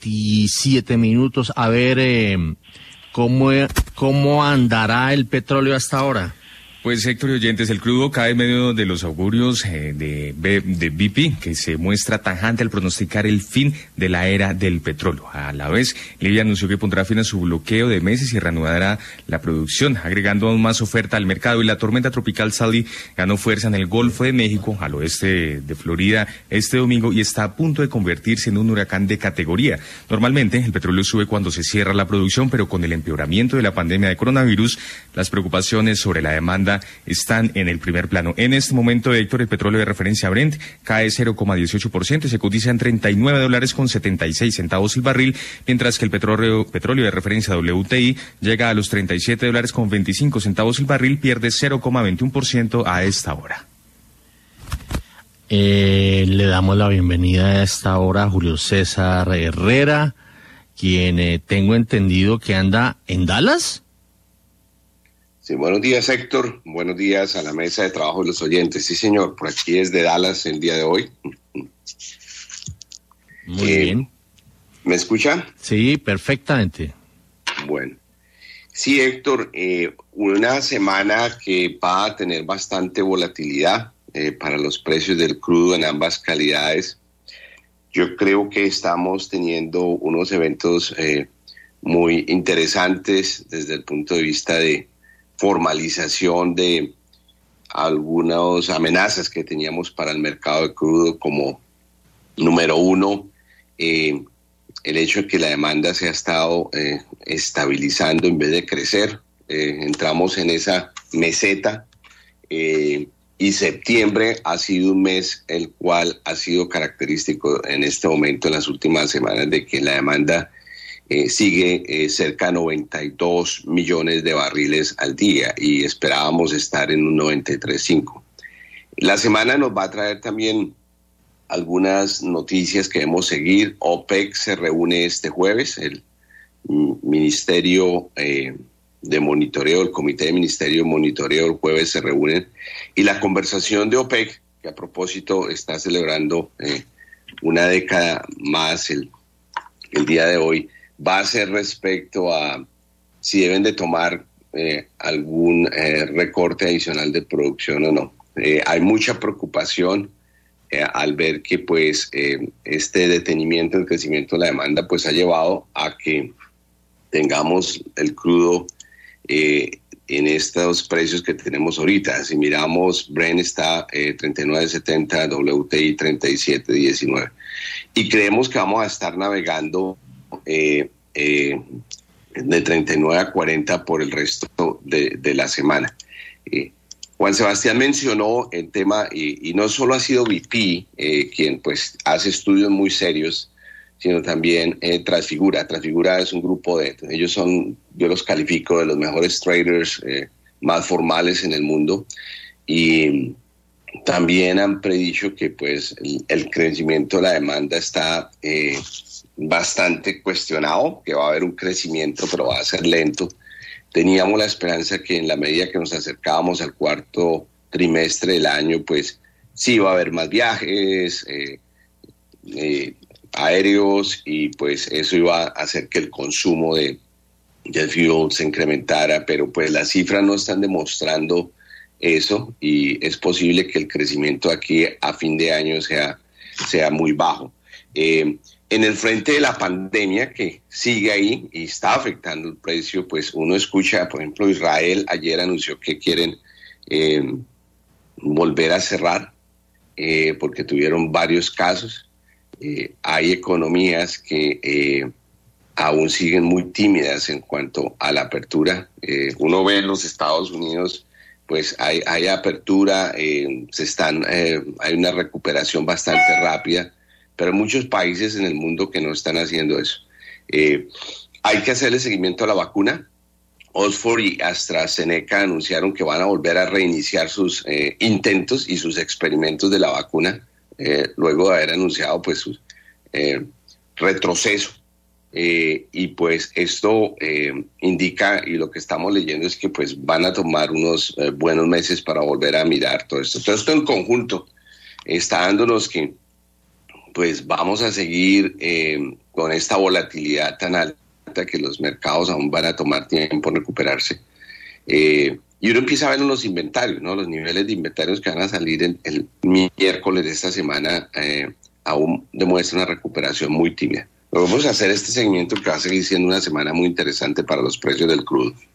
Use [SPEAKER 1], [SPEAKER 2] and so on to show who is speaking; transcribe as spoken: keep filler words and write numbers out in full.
[SPEAKER 1] veintisiete minutos. A ver, eh, ¿cómo, ¿cómo andará el petróleo hasta ahora?
[SPEAKER 2] Pues, Héctor y oyentes, el crudo cae en medio de los augurios eh, de, B, de B P, que se muestra tajante al pronosticar el fin de la era del petróleo. A la vez, Libia anunció que pondrá fin a su bloqueo de meses y reanudará la producción, agregando aún más oferta al mercado. Y la tormenta tropical Sally ganó fuerza en el Golfo de México, al oeste de Florida, este domingo, y está a punto de convertirse en un huracán de categoría. Normalmente, el petróleo sube cuando se cierra la producción, pero con el empeoramiento de la pandemia de coronavirus, las preocupaciones sobre la demanda están en el primer plano. En este momento, Héctor, el petróleo de referencia Brent cae cero coma dieciocho por ciento y se cotiza en treinta y nueve dólares con setenta y seis centavos el barril, mientras que el petróleo, petróleo de referencia W T I llega a los treinta y siete dólares con veinticinco centavos el barril, pierde cero coma veintiuno por ciento a esta hora.
[SPEAKER 1] Eh, le damos la bienvenida a esta hora a Julio César Herrera, quien eh, tengo entendido que anda en Dallas.
[SPEAKER 3] Sí, buenos días, Héctor. Buenos días a la mesa de trabajo de los oyentes. Sí, señor, por aquí desde Dallas el día de hoy.
[SPEAKER 1] Muy
[SPEAKER 3] eh,
[SPEAKER 1] bien.
[SPEAKER 3] ¿Me escucha?
[SPEAKER 1] Sí, perfectamente.
[SPEAKER 3] Bueno. Sí, Héctor, eh, una semana que va a tener bastante volatilidad eh, para los precios del crudo en ambas calidades. Yo creo que estamos teniendo unos eventos eh, muy interesantes desde el punto de vista de formalización de algunas amenazas que teníamos para el mercado de crudo, como número uno, eh, el hecho de que la demanda se ha estado eh, estabilizando en vez de crecer. Eh, entramos en esa meseta eh, y septiembre ha sido un mes el cual ha sido característico en este momento, en las últimas semanas, de que la demanda Eh, sigue eh, cerca de noventa y dos millones de barriles al día y esperábamos estar en un noventa y tres punto cinco. La semana nos va a traer también algunas noticias que debemos seguir. OPEC se reúne este jueves, el Ministerio eh, de Monitoreo, el Comité de Ministerio de Monitoreo el jueves se reúnen, y la conversación de OPEC, que a propósito está celebrando eh, una década más el, el día de hoy, va a ser respecto a si deben de tomar eh, algún eh, recorte adicional de producción o no. Eh, hay mucha preocupación eh, al ver que pues eh, este detenimiento del crecimiento de la demanda pues ha llevado a que tengamos el crudo eh, en estos precios que tenemos ahorita. Si miramos, Brent está eh, treinta y nueve setenta, W T I treinta y siete diecinueve. Y creemos que vamos a estar navegando Eh, eh, de treinta y nueve a cuarenta por el resto de, de la semana. Eh, Juan Sebastián mencionó el tema, y, y no solo ha sido B P eh, quien pues hace estudios muy serios, sino también eh, Transfigura. Transfigura es un grupo de, ellos son, yo los califico de los mejores traders eh, más formales en el mundo, y también han predicho que pues el, el crecimiento de la demanda está eh, bastante cuestionado, que va a haber un crecimiento, pero va a ser lento. Teníamos la esperanza que en la medida que nos acercábamos al cuarto trimestre del año, pues sí va a haber más viajes eh, eh, aéreos, y pues eso iba a hacer que el consumo de, del fuel se incrementara, pero pues las cifras no están demostrando eso, y es posible que el crecimiento aquí a fin de año sea, sea muy bajo. Eh, en el frente de la pandemia, que sigue ahí y está afectando el precio, pues uno escucha, por ejemplo, Israel ayer anunció que quieren eh, volver a cerrar eh, porque tuvieron varios casos. Eh, hay economías que eh, aún siguen muy tímidas en cuanto a la apertura. Eh, uno ve en los Estados Unidos, pues hay, hay apertura, eh, se están, eh, hay una recuperación bastante rápida, pero hay muchos países en el mundo que no están haciendo eso. Eh, hay que hacerle seguimiento a la vacuna. Oxford y AstraZeneca anunciaron que van a volver a reiniciar sus eh, intentos y sus experimentos de la vacuna, eh, luego de haber anunciado pues su eh, retroceso. Eh, y pues esto eh, indica, y lo que estamos leyendo es que pues van a tomar unos eh, buenos meses para volver a mirar todo esto. Todo esto en conjunto está dándonos que pues vamos a seguir eh, con esta volatilidad tan alta que los mercados aún van a tomar tiempo en recuperarse. Eh, y uno empieza a ver unos inventarios, ¿no? Los niveles de inventarios que van a salir el, el miércoles de esta semana eh, aún demuestran una recuperación muy tibia. Pero vamos a hacer este seguimiento que va a seguir siendo una semana muy interesante para los precios del crudo.